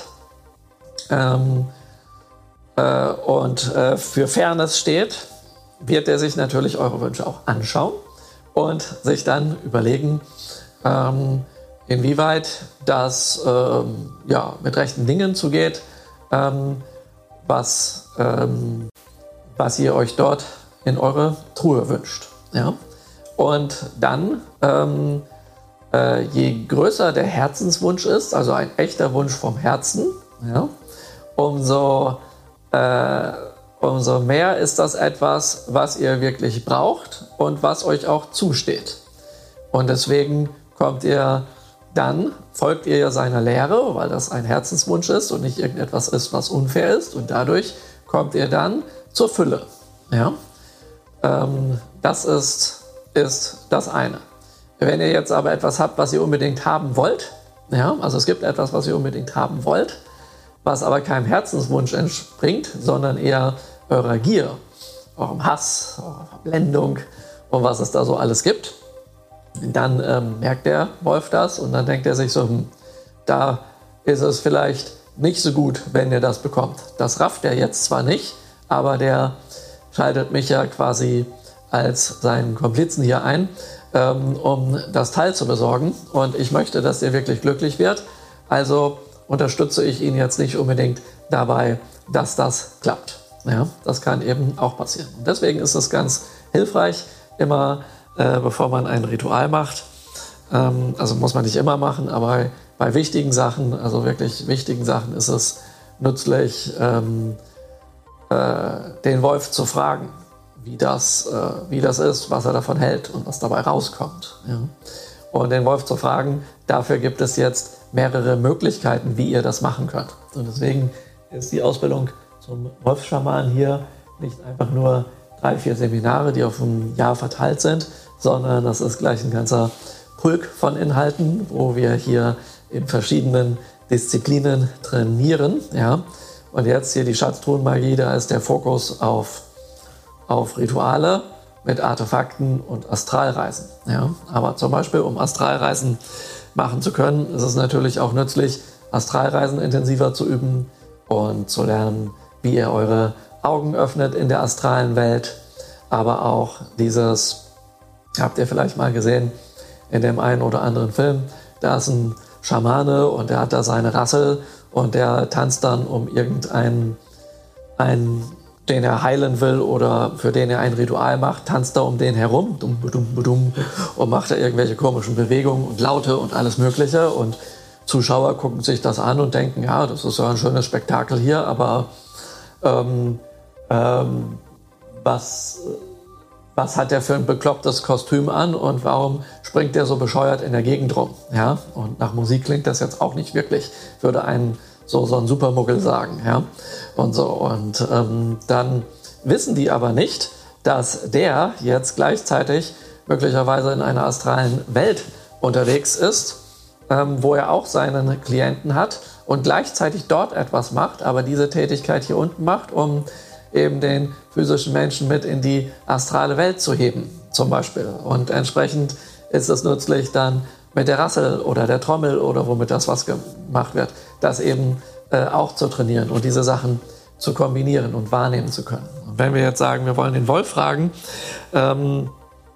ähm, äh, und äh, für Fairness steht, wird er sich natürlich eure Wünsche auch anschauen und sich dann überlegen, ähm, inwieweit das ähm, ja, mit rechten Dingen zugeht, ähm, was, ähm, was ihr euch dort in eure Truhe wünscht. Ja? Und dann, ähm, äh, je größer der Herzenswunsch ist, also ein echter Wunsch vom Herzen, ja, umso, äh, umso mehr ist das etwas, was ihr wirklich braucht und was euch auch zusteht. Und deswegen kommt ihr dann, folgt ihr ja seiner Lehre, weil das ein Herzenswunsch ist und nicht irgendetwas ist, was unfair ist. Und dadurch kommt ihr dann zur Fülle. Ja? Ähm, das ist, ist das eine. Wenn ihr jetzt aber etwas habt, was ihr unbedingt haben wollt, ja, also es gibt etwas, was ihr unbedingt haben wollt, was aber keinem Herzenswunsch entspringt, sondern eher eurer Gier, eurem Hass, eurer Verblendung und was es da so alles gibt, dann ähm, merkt der Wolf das und dann denkt er sich so, hm, da ist es vielleicht nicht so gut, wenn ihr das bekommt. Das rafft er jetzt zwar nicht, aber der schaltet mich ja quasi als seinen Komplizen hier ein, ähm, um das Teil zu besorgen. Und ich möchte, dass er wirklich glücklich wird. Also unterstütze ich ihn jetzt nicht unbedingt dabei, dass das klappt. Ja, das kann eben auch passieren. Und deswegen ist es ganz hilfreich, immer äh, bevor man ein Ritual macht, ähm, also muss man nicht immer machen, aber bei wichtigen Sachen, also wirklich wichtigen Sachen, ist es nützlich, ähm, äh, den Wolf zu fragen, wie das, äh, wie das ist, was er davon hält und was dabei rauskommt. Ja. Und den Wolf zu fragen, dafür gibt es jetzt mehrere Möglichkeiten, wie ihr das machen könnt. Und deswegen ist die Ausbildung zum Wolfsschamanen hier nicht einfach nur drei, vier Seminare, die auf ein Jahr verteilt sind, sondern das ist gleich ein ganzer Pulk von Inhalten, wo wir hier in verschiedenen Disziplinen trainieren. Ja. Und jetzt hier die Schatztruhenmagie, da ist der Fokus auf, auf Rituale mit Artefakten und Astralreisen. Ja. Aber zum Beispiel, um Astralreisen machen zu können, ist es natürlich auch nützlich, Astralreisen intensiver zu üben und zu lernen, wie ihr eure Augen öffnet in der astralen Welt. Aber auch dieses, habt ihr vielleicht mal gesehen, in dem einen oder anderen Film, da ist ein Schamane und der hat da seine Rassel und der tanzt dann um irgendeinen, einen, den er heilen will oder für den er ein Ritual macht, tanzt da um den herum dum, dum, dum, und macht da irgendwelche komischen Bewegungen und Laute und alles Mögliche. Und Zuschauer gucken sich das an und denken, ja, das ist ja ein schönes Spektakel hier, aber ähm, ähm, was... was hat der für ein beklopptes Kostüm an und warum springt der so bescheuert in der Gegend rum? Ja? Und nach Musik klingt das jetzt auch nicht wirklich, würde ein so, so ein Supermuggel sagen. Ja? Und, so. Und ähm, dann wissen die aber nicht, dass der jetzt gleichzeitig möglicherweise in einer astralen Welt unterwegs ist, ähm, wo er auch seinen Klienten hat und gleichzeitig dort etwas macht, aber diese Tätigkeit hier unten macht, um eben den physischen Menschen mit in die astrale Welt zu heben, zum Beispiel. Und entsprechend ist es nützlich, dann mit der Rassel oder der Trommel oder womit das was gemacht wird, das eben äh, auch zu trainieren und diese Sachen zu kombinieren und wahrnehmen zu können. Und wenn wir jetzt sagen, wir wollen den Wolf fragen, ähm,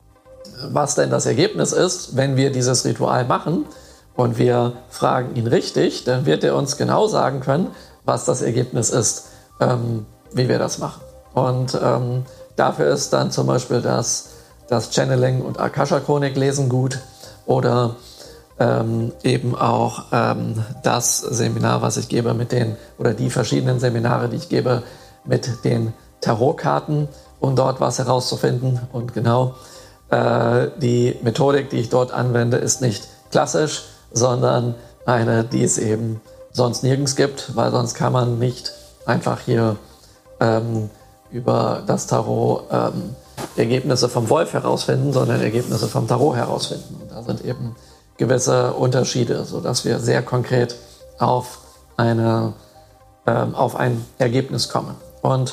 was denn das Ergebnis ist, wenn wir dieses Ritual machen und wir fragen ihn richtig, dann wird er uns genau sagen können, was das Ergebnis ist, ähm, wie wir das machen. Und ähm, dafür ist dann zum Beispiel das, das Channeling und Akasha-Chronik-Lesen gut oder ähm, eben auch ähm, das Seminar, was ich gebe mit den, oder die verschiedenen Seminare, die ich gebe mit den Tarotkarten, um dort was herauszufinden. Und genau äh, die Methodik, die ich dort anwende, ist nicht klassisch, sondern eine, die es eben sonst nirgends gibt, weil sonst kann man nicht einfach hier Ähm, über das Tarot ähm, Ergebnisse vom Wolf herausfinden, sondern Ergebnisse vom Tarot herausfinden. Und da sind eben gewisse Unterschiede, sodass wir sehr konkret auf, eine, ähm, auf ein Ergebnis kommen. Und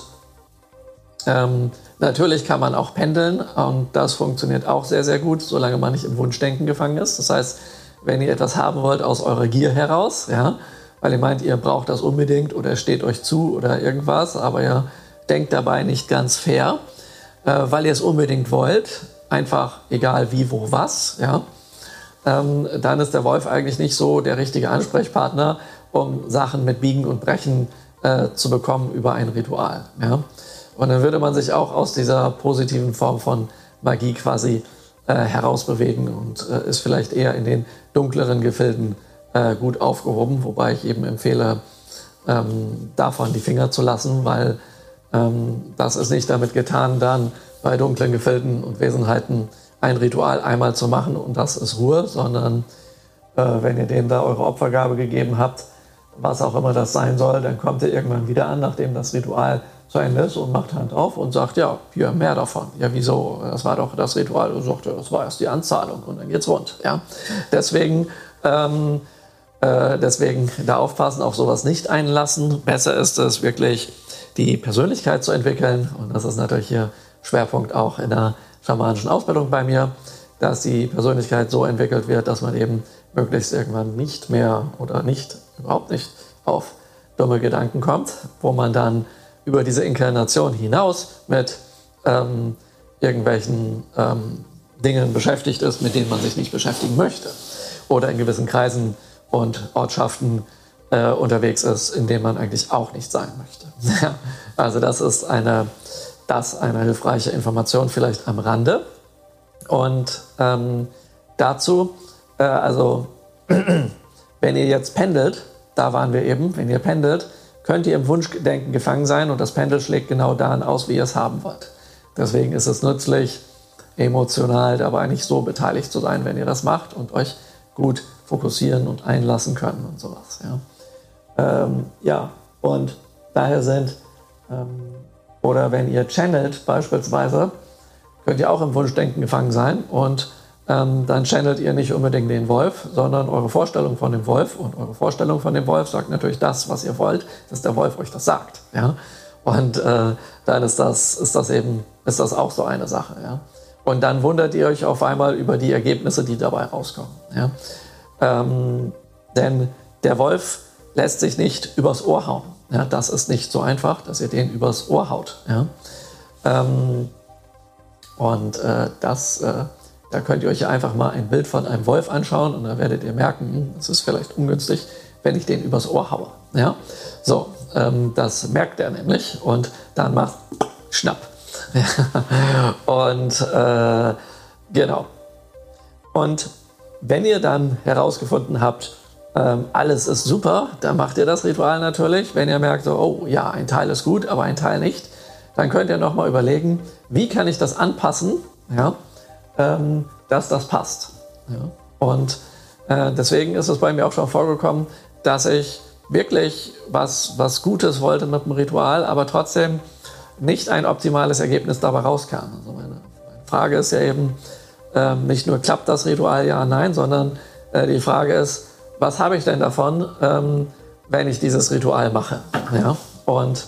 ähm, natürlich kann man auch pendeln und das funktioniert auch sehr, sehr gut, solange man nicht im Wunschdenken gefangen ist. Das heißt, wenn ihr etwas haben wollt aus eurer Gier heraus, ja, weil ihr meint, ihr braucht das unbedingt oder es steht euch zu oder irgendwas, aber ihr denkt dabei nicht ganz fair, äh, weil ihr es unbedingt wollt, einfach egal wie, wo, was, ja, ähm, dann ist der Wolf eigentlich nicht so der richtige Ansprechpartner, um Sachen mit Biegen und Brechen äh, zu bekommen über ein Ritual. Ja? Und dann würde man sich auch aus dieser positiven Form von Magie quasi äh, herausbewegen und äh, ist vielleicht eher in den dunkleren Gefilden äh, gut aufgehoben, wobei ich eben empfehle, ähm, davon die Finger zu lassen, weil ähm, das ist nicht damit getan, dann bei dunklen Gefilden und Wesenheiten ein Ritual einmal zu machen und das ist Ruhe, sondern äh, wenn ihr denen da eure Opfergabe gegeben habt, was auch immer das sein soll, dann kommt ihr irgendwann wieder an, nachdem das Ritual zu Ende ist und macht Hand auf und sagt, ja, hier, mehr davon. Ja, wieso? Das war doch das Ritual. Und sagt, das war erst die Anzahlung und dann geht's rund. Ja? Deswegen, ähm, äh, deswegen da aufpassen, auf sowas nicht einlassen. Besser ist es wirklich, die Persönlichkeit zu entwickeln. Und das ist natürlich hier Schwerpunkt auch in der schamanischen Ausbildung bei mir, dass die Persönlichkeit so entwickelt wird, dass man eben möglichst irgendwann nicht mehr oder nicht, überhaupt nicht auf dumme Gedanken kommt, wo man dann über diese Inkarnation hinaus mit ähm, irgendwelchen ähm, Dingen beschäftigt ist, mit denen man sich nicht beschäftigen möchte. Oder in gewissen Kreisen und Ortschaften äh, unterwegs ist, in denen man eigentlich auch nicht sein möchte. Also das ist eine, das eine hilfreiche Information vielleicht am Rande. Und ähm, dazu, äh, also wenn ihr jetzt pendelt, da waren wir eben, wenn ihr pendelt, könnt ihr im Wunschdenken gefangen sein und das Pendel schlägt genau dahin aus, wie ihr es haben wollt. Deswegen ist es nützlich, emotional dabei nicht so beteiligt zu sein, wenn ihr das macht und euch gut fokussieren und einlassen können und sowas. Ja, ähm, ja und daher sind, ähm, oder wenn ihr channelt beispielsweise, könnt ihr auch im Wunschdenken gefangen sein und Ähm, dann channelt ihr nicht unbedingt den Wolf, sondern eure Vorstellung von dem Wolf. Und eure Vorstellung von dem Wolf sagt natürlich das, was ihr wollt, dass der Wolf euch das sagt. Ja? Und äh, dann ist das, ist das eben ist das auch so eine Sache. Ja? Und dann wundert ihr euch auf einmal über die Ergebnisse, die dabei rauskommen. Ja? Ähm, denn der Wolf lässt sich nicht übers Ohr hauen. Ja? Das ist nicht so einfach, dass ihr den übers Ohr haut. Ja? Ähm, und äh, das... Äh, Da könnt ihr euch einfach mal ein Bild von einem Wolf anschauen und dann werdet ihr merken, es ist vielleicht ungünstig, wenn ich den übers Ohr haue. Ja? So, ähm, das merkt er nämlich und dann macht Schnapp. und äh, genau. Und wenn ihr dann herausgefunden habt, ähm, alles ist super, dann macht ihr das Ritual natürlich. Wenn ihr merkt, so, oh ja, ein Teil ist gut, aber ein Teil nicht, dann könnt ihr nochmal überlegen, wie kann ich das anpassen, ja? Ähm, dass das passt. Ja. Und äh, deswegen ist es bei mir auch schon vorgekommen, dass ich wirklich was, was Gutes wollte mit dem Ritual, aber trotzdem nicht ein optimales Ergebnis dabei rauskam. Also meine, meine Frage ist ja eben äh, nicht nur, klappt das Ritual, ja, nein, sondern äh, die Frage ist, was habe ich denn davon, ähm, wenn ich dieses Ritual mache? Ja. Und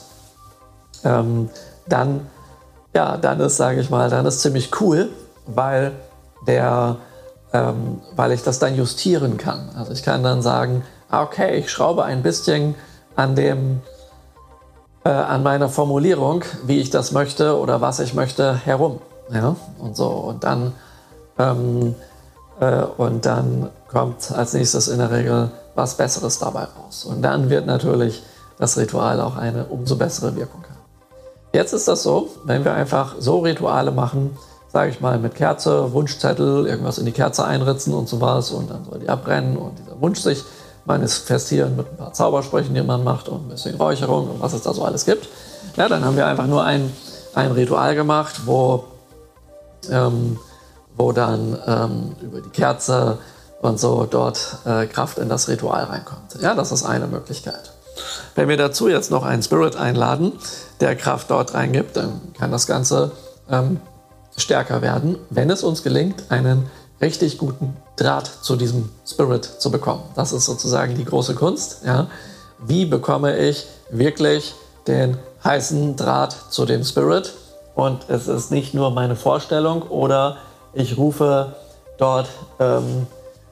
ähm, dann, ja, dann ist, sage ich mal, dann ist ziemlich cool, weil, der, ähm, weil ich das dann justieren kann. Also ich kann dann sagen, okay, ich schraube ein bisschen an, dem, äh, an meiner Formulierung, wie ich das möchte oder was ich möchte, herum. Ja? Und so. Und dann, ähm, äh, und dann kommt als nächstes in der Regel was Besseres dabei raus. Und dann wird natürlich das Ritual auch eine umso bessere Wirkung haben. Jetzt ist das so, wenn wir einfach so Rituale machen, sage ich mal, mit Kerze, Wunschzettel, irgendwas in die Kerze einritzen und sowas und dann soll die abbrennen und dieser Wunsch sich manifestieren mit ein paar Zaubersprüchen, die man macht und ein bisschen Räucherung und was es da so alles gibt. Ja, dann haben wir einfach nur ein, ein Ritual gemacht, wo, ähm, wo dann ähm, über die Kerze und so dort äh, Kraft in das Ritual reinkommt. Ja, das ist eine Möglichkeit. Wenn wir dazu jetzt noch einen Spirit einladen, der Kraft dort reingibt, dann kann das Ganze ähm, stärker werden, wenn es uns gelingt, einen richtig guten Draht zu diesem Spirit zu bekommen. Das ist sozusagen die große Kunst. Ja? Wie bekomme ich wirklich den heißen Draht zu dem Spirit? Und es ist nicht nur meine Vorstellung oder ich rufe dort ähm,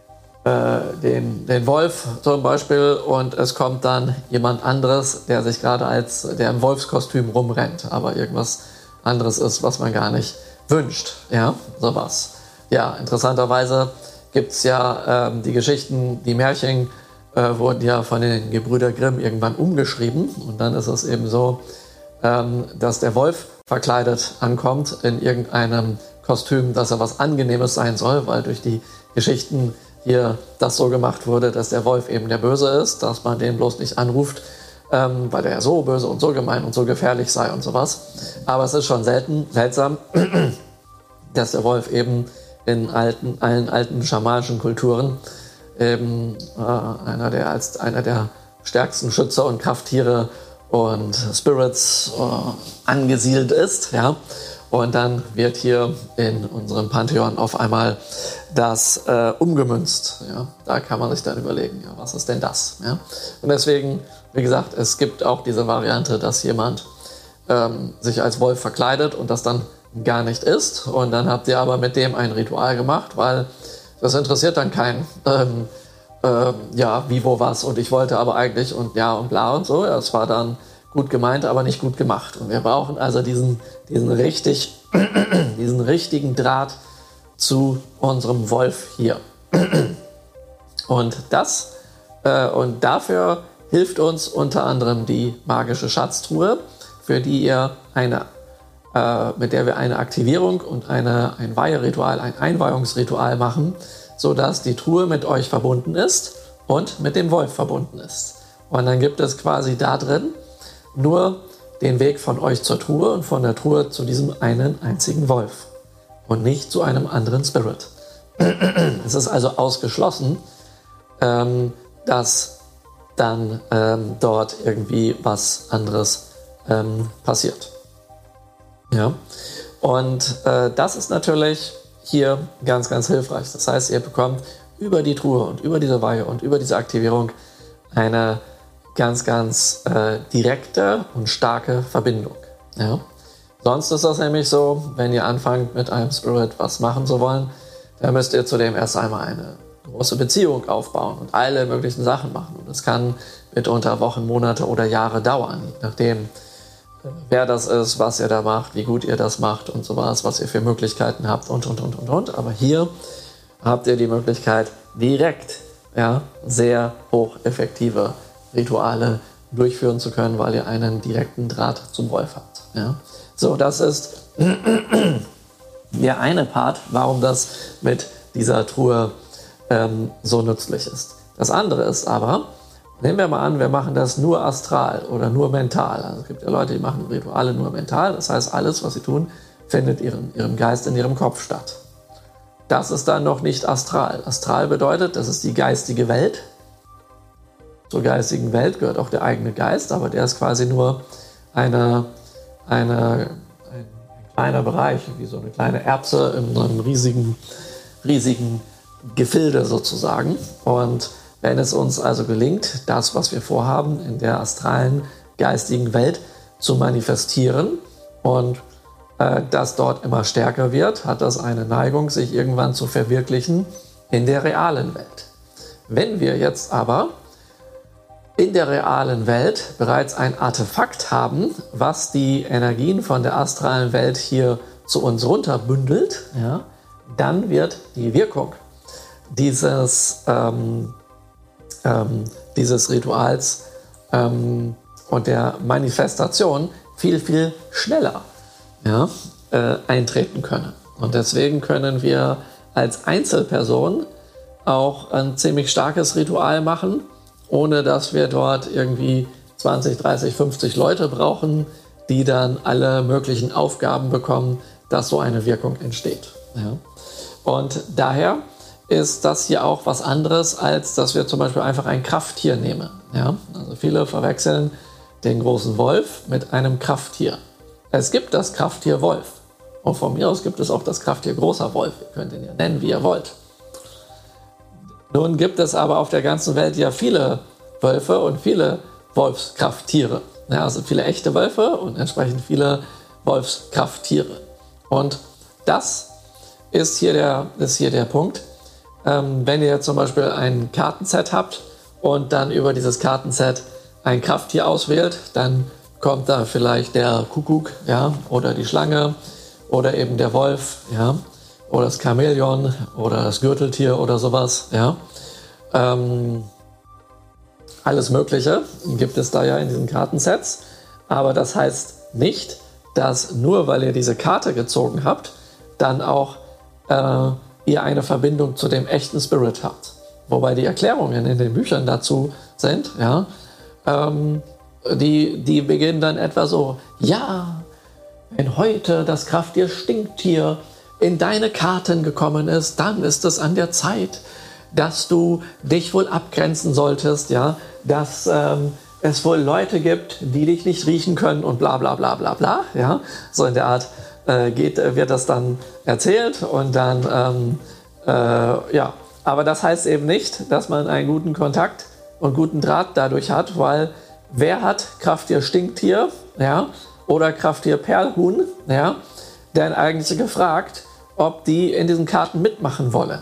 äh, den, den Wolf zum Beispiel und es kommt dann jemand anderes, der sich gerade als, der im Wolfskostüm rumrennt, aber irgendwas anderes ist, was man gar nicht wünscht, ja, sowas. Ja, interessanterweise gibt es ja ähm, die Geschichten, die Märchen, äh, wurden ja von den Gebrüder Grimm irgendwann umgeschrieben. Und dann ist es eben so, ähm, dass der Wolf verkleidet ankommt in irgendeinem Kostüm, dass er was Angenehmes sein soll, weil durch die Geschichten hier das so gemacht wurde, dass der Wolf eben der Böse ist, dass man den bloß nicht anruft, ähm, weil der so böse und so gemein und so gefährlich sei und sowas. Aber es ist schon selten, seltsam, dass der Wolf eben in alten, allen alten schamanischen Kulturen eben äh, einer, der, als einer der stärksten Schützer und Krafttiere und Spirits äh, angesiedelt ist. Ja? Und dann wird hier in unserem Pantheon auf einmal das äh, umgemünzt. Ja? Da kann man sich dann überlegen, ja, was ist denn das? Ja? Und deswegen, wie gesagt, es gibt auch diese Variante, dass jemand ähm, sich als Wolf verkleidet und das dann gar nicht ist. Und dann habt ihr aber mit dem ein Ritual gemacht, weil das interessiert dann keinen. Ähm, äh, ja, wie, wo, was. Und ich wollte aber eigentlich und ja und bla und so. Ja, es war dann gut gemeint, aber nicht gut gemacht. Und wir brauchen also diesen, diesen, richtig, diesen richtigen Draht zu unserem Wolf hier. Und das äh, und dafür hilft uns unter anderem die magische Schatztruhe, für die ihr eine, äh, mit der wir eine Aktivierung und eine, ein Weiheritual, ein Einweihungsritual machen, sodass die Truhe mit euch verbunden ist und mit dem Wolf verbunden ist. Und dann gibt es quasi da drin nur den Weg von euch zur Truhe und von der Truhe zu diesem einen einzigen Wolf und nicht zu einem anderen Spirit. Es ist also ausgeschlossen, ähm, dass dann ähm, dort irgendwie was anderes ähm, passiert. Ja? Und äh, das ist natürlich hier ganz, ganz hilfreich. Das heißt, ihr bekommt über die Truhe und über diese Weihe und über diese Aktivierung eine ganz, ganz äh, direkte und starke Verbindung. Ja? Sonst ist das nämlich so, wenn ihr anfangt mit einem Spirit was machen zu wollen, dann müsst ihr zudem erst einmal eine große Beziehung aufbauen und alle möglichen Sachen machen. Und das kann mitunter Wochen, Monate oder Jahre dauern, je nachdem, wer das ist, was ihr da macht, wie gut ihr das macht und sowas, was ihr für Möglichkeiten habt und, und, und, und, und. Aber hier habt ihr die Möglichkeit, direkt ja, sehr hocheffektive Rituale durchführen zu können, weil ihr einen direkten Draht zum Wolf habt. Ja? So, das ist der eine Part, warum das mit dieser Truhe ähm, so nützlich ist. Das andere ist aber, nehmen wir mal an, wir machen das nur astral oder nur mental. Also es gibt ja Leute, die machen Rituale nur mental. Das heißt, alles, was sie tun, findet ihren, ihrem Geist in ihrem Kopf statt. Das ist dann noch nicht astral. Astral bedeutet, das ist die geistige Welt. Zur geistigen Welt gehört auch der eigene Geist, aber der ist quasi nur eine, eine, ein kleiner Bereich, wie so eine kleine Erbse in einem riesigen, riesigen Gefilde sozusagen. Und wenn es uns also gelingt, das, was wir vorhaben, in der astralen, geistigen Welt zu manifestieren und äh, das dort immer stärker wird, hat das eine Neigung, sich irgendwann zu verwirklichen in der realen Welt. Wenn wir jetzt aber in der realen Welt bereits ein Artefakt haben, was die Energien von der astralen Welt hier zu uns runterbündelt, ja, dann wird die Wirkung dieses, ähm, ähm, dieses Rituals ähm, und der Manifestation viel, viel schneller ja, äh, eintreten können. Und deswegen können wir als Einzelperson auch ein ziemlich starkes Ritual machen, ohne dass wir dort irgendwie zwanzig, dreißig, fünfzig Leute brauchen, die dann alle möglichen Aufgaben bekommen, dass so eine Wirkung entsteht. Ja. Und daher ist das hier auch was anderes, als dass wir zum Beispiel einfach ein Krafttier nehmen. Ja. Also viele verwechseln den großen Wolf mit einem Krafttier. Es gibt das Krafttier Wolf. Und von mir aus gibt es auch das Krafttier großer Wolf. Ihr könnt ihn ja nennen, wie ihr wollt. Nun gibt es aber auf der ganzen Welt ja viele Wölfe und viele Wolfskrafttiere. Ja, also viele echte Wölfe und entsprechend viele Wolfskrafttiere. Und das ist hier der, ist hier der Punkt. Ähm, wenn ihr zum Beispiel ein Kartenset habt und dann über dieses Kartenset ein Krafttier auswählt, dann kommt da vielleicht der Kuckuck, ja, oder die Schlange oder eben der Wolf, ja, oder das Chamäleon oder das Gürteltier oder sowas, ja. Ähm, alles Mögliche gibt es da ja in diesen Kartensets. Aber das heißt nicht, dass nur weil ihr diese Karte gezogen habt, dann auch äh, ihr eine Verbindung zu dem echten Spirit habt. Wobei die Erklärungen in den Büchern dazu sind, ja, ähm, die, die beginnen dann etwa so, ja, wenn heute das Krafttier Stinktier in deine Karten gekommen ist, dann ist es an der Zeit, dass du dich wohl abgrenzen solltest, ja, dass ähm, es wohl Leute gibt, die dich nicht riechen können und bla bla bla bla bla, ja, so in der Art äh, geht, wird das dann erzählt und dann, ähm, äh, ja, aber das heißt eben nicht, dass man einen guten Kontakt und guten Draht dadurch hat, weil wer hat Krafttier Stinktier, ja, oder Krafttier Perlhuhn, ja, denn eigentlich gefragt, ob die in diesen Karten mitmachen wollen.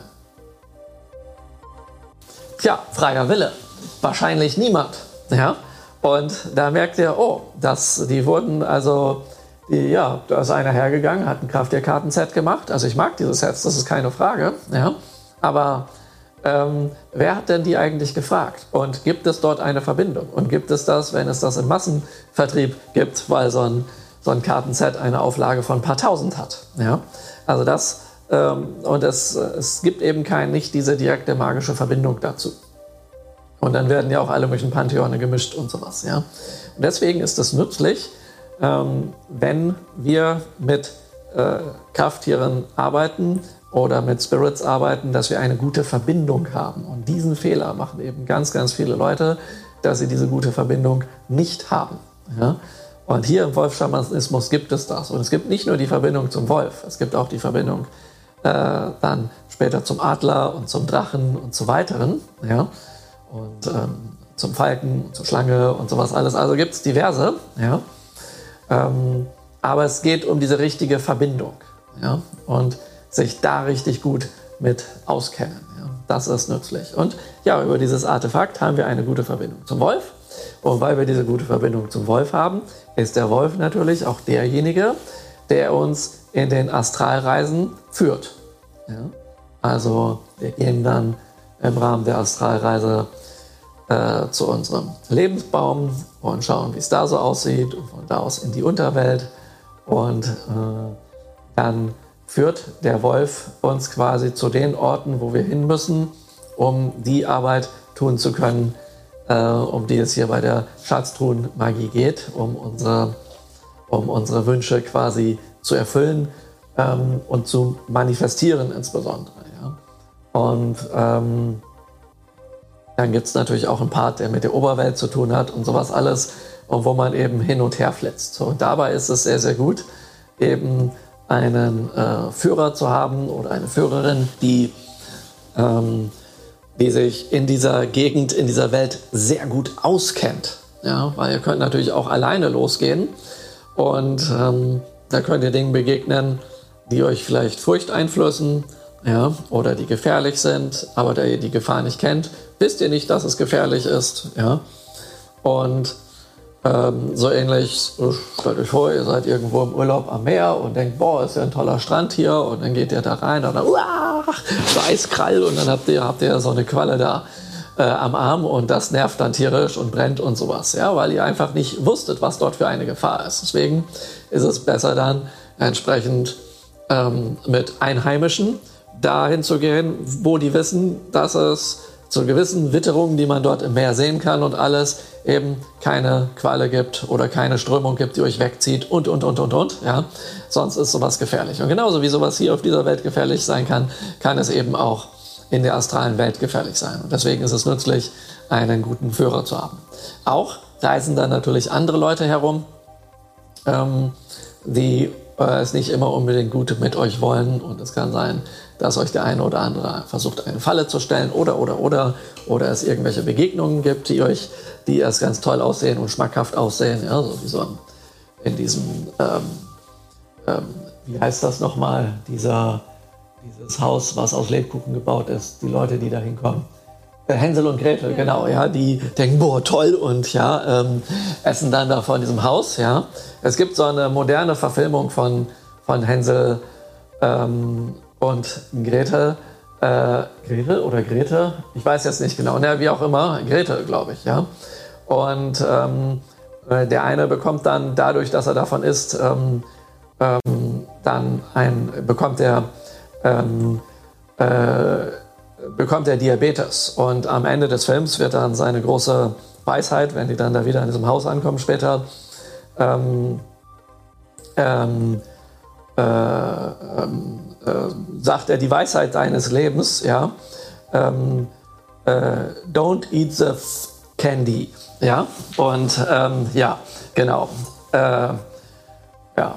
Tja, freier Wille. Wahrscheinlich niemand, ja. Und da merkt ihr, oh, dass die wurden, also, die, ja, da ist einer hergegangen, hat ein Krafttier-Kartenset gemacht. Also ich mag diese Sets, das ist keine Frage, ja. Aber ähm, wer hat denn die eigentlich gefragt? Und gibt es dort eine Verbindung? Und gibt es das, wenn es das im Massenvertrieb gibt, weil so ein, so ein Kartenset eine Auflage von ein paar tausend hat? Ja? Also das, ähm, und es, es gibt eben kein, nicht diese direkte magische Verbindung dazu. Und dann werden ja auch alle möglichen Pantheone gemischt und sowas. Ja? Und deswegen ist es nützlich, ähm, wenn wir mit äh, Krafttieren arbeiten, oder mit Spirits arbeiten, dass wir eine gute Verbindung haben. Und diesen Fehler machen eben ganz, ganz viele Leute, dass sie diese gute Verbindung nicht haben. Ja? Und hier im Wolf-Schamanismus gibt es das. Und es gibt nicht nur die Verbindung zum Wolf, es gibt auch die Verbindung äh, dann später zum Adler und zum Drachen und zu weiteren. Ja? Und ähm, zum Falken, zur Schlange und sowas alles. Also gibt es diverse. Ja? Ähm, aber es geht um diese richtige Verbindung. Ja? Und sich da richtig gut mit auskennen. Ja, das ist nützlich. Und ja, über dieses Artefakt haben wir eine gute Verbindung zum Wolf. Und weil wir diese gute Verbindung zum Wolf haben, ist der Wolf natürlich auch derjenige, der uns in den Astralreisen führt. Ja, also wir gehen dann im Rahmen der Astralreise äh, zu unserem Lebensbaum und schauen, wie es da so aussieht und von da aus in die Unterwelt. Und äh, dann führt der Wolf uns quasi zu den Orten, wo wir hin müssen, um die Arbeit tun zu können, äh, um die es hier bei der Schatztruhenmagie geht, um unsere, um unsere Wünsche quasi zu erfüllen ähm, und zu manifestieren insbesondere. Ja. Und ähm, dann gibt es natürlich auch einen Part, der mit der Oberwelt zu tun hat und sowas alles, und wo man eben hin und her flitzt. Und dabei ist es sehr, sehr gut, eben einen äh, Führer zu haben oder eine Führerin, die, ähm, die sich in dieser Gegend, in dieser Welt sehr gut auskennt. Ja, weil ihr könnt natürlich auch alleine losgehen und ähm, da könnt ihr Dingen begegnen, die euch vielleicht Furcht einflößen, ja, oder die gefährlich sind, aber da ihr die Gefahr nicht kennt, wisst ihr nicht, dass es gefährlich ist. Ja. Und Ähm, so ähnlich, stellt euch vor, ihr seid irgendwo im Urlaub am Meer und denkt, boah, ist ja ein toller Strand hier, und dann geht ihr da rein und dann, uah, so Eiskrall, und dann habt ihr, habt ihr so eine Qualle da äh, am Arm, und das nervt dann tierisch und brennt und sowas, ja, weil ihr einfach nicht wusstet, was dort für eine Gefahr ist. Deswegen ist es besser dann entsprechend ähm, mit Einheimischen dahin zu gehen, wo die wissen, dass es zu gewissen Witterungen, die man dort im Meer sehen kann und alles, eben keine Qualle gibt oder keine Strömung gibt, die euch wegzieht und, und, und, und, und. Ja? Sonst ist sowas gefährlich. Und genauso wie sowas hier auf dieser Welt gefährlich sein kann, kann es eben auch in der astralen Welt gefährlich sein. Und deswegen ist es nützlich, einen guten Führer zu haben. Auch reisen dann natürlich andere Leute herum, ähm, die äh, es nicht immer unbedingt gut mit euch wollen. Und es kann sein, dass euch der eine oder andere versucht, eine Falle zu stellen oder, oder, oder, oder es irgendwelche Begegnungen gibt, die euch, die erst ganz toll aussehen und schmackhaft aussehen, ja, so wie so ein, in diesem, ähm, ähm, wie heißt das nochmal, dieser, dieses Haus, was aus Lebkuchen gebaut ist, die Leute, die da hinkommen. Hänsel und Gretel, ja. Genau, ja, die denken, boah, toll, und ja, ähm, essen dann da von diesem Haus, ja. Es gibt so eine moderne Verfilmung von, von Hänsel ähm, und Gretel, äh, Gretel oder Grete, ich weiß jetzt nicht genau, ne, wie auch immer, Grete, glaube ich, ja. Und ähm, der eine bekommt dann dadurch, dass er davon isst, ähm, ähm, dann ein, bekommt er ähm, äh, bekommt er Diabetes. Und am Ende des Films wird dann seine große Weisheit, wenn die dann da wieder in diesem Haus ankommen später, ähm, ähm, äh, ähm, äh, sagt er die Weisheit deines Lebens, ja, ähm, äh, don't eat the candy, ja, und ähm, ja, genau, äh, ja.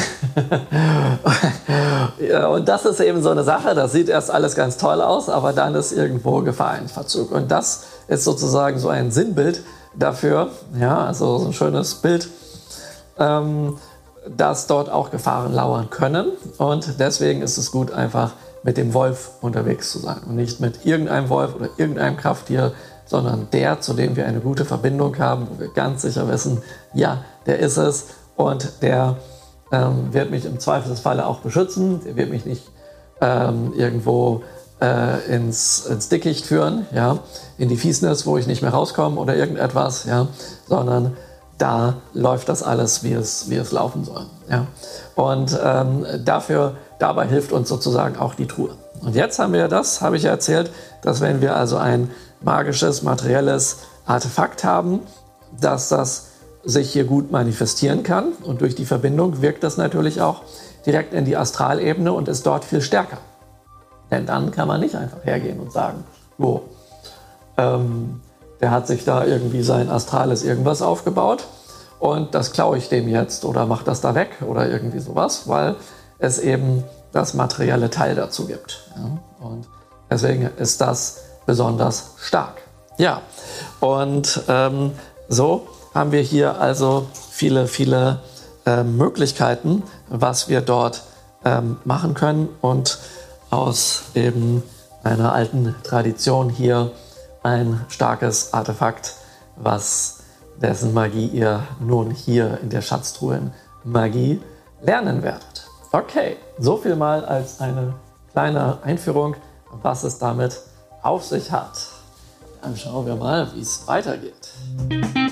Ja, und das ist eben so eine Sache, das sieht erst alles ganz toll aus, aber dann ist irgendwo Gefahr in Verzug. Und das ist sozusagen so ein Sinnbild dafür, ja, also so ein schönes Bild, ähm, dass dort auch Gefahren lauern können. Und deswegen ist es gut, einfach mit dem Wolf unterwegs zu sein und nicht mit irgendeinem Wolf oder irgendeinem Krafttier, sondern der, zu dem wir eine gute Verbindung haben, wo wir ganz sicher wissen, ja, der ist es. Und der ähm, wird mich im Zweifelsfalle auch beschützen. Der wird mich nicht ähm, irgendwo äh, ins, ins Dickicht führen, ja, in die Fiesnis, wo ich nicht mehr rauskomme oder irgendetwas, ja, sondern da läuft das alles, wie es, wie es laufen soll. Ja. Und ähm, dafür, dabei hilft uns sozusagen auch die Truhe. Und jetzt haben wir das, habe ich ja erzählt, dass wenn wir also ein magisches, materielles Artefakt haben, dass das sich hier gut manifestieren kann und durch die Verbindung wirkt das natürlich auch direkt in die Astralebene und ist dort viel stärker. Denn dann kann man nicht einfach hergehen und sagen, wo, ähm, der hat sich da irgendwie sein astrales irgendwas aufgebaut und das klaue ich dem jetzt oder mache das da weg oder irgendwie sowas, weil es eben das materielle Teil dazu gibt. Ja? Und deswegen ist das besonders stark. Ja, und ähm, so haben wir hier also viele, viele äh, Möglichkeiten, was wir dort ähm, machen können und aus eben einer alten Tradition hier ein starkes Artefakt, was dessen Magie ihr nun hier in der Schatztruhen Magie lernen werdet. Okay, so viel mal als eine kleine Einführung, was es damit auf sich hat. Dann schauen wir mal, wie es weitergeht.